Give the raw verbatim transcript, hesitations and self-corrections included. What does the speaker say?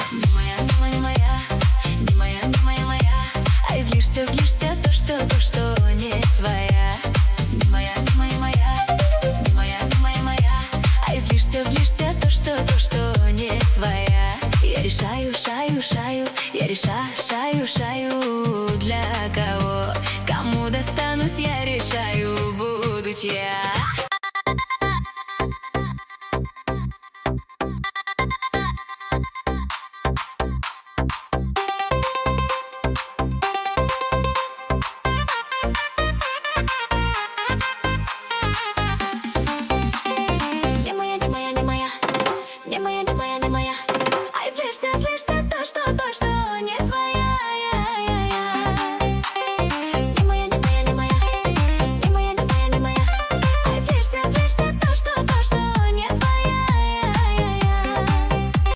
Не моя, не моя, не моя, не моя, не моя, моя. А злишься, злишься, то что, то что не твоя. Не моя, не моя, моя, не моя, не моя, моя. А злишься, злишься, то что, то что не твоя. Я решаю, шаю, шаю, я решаю, шаю, шаю. Для кого, кому достанусь, я решаю, буду чья. Не моя, не моя, не моя, не моя, не моя, не моя. Ай, злишься, злишься.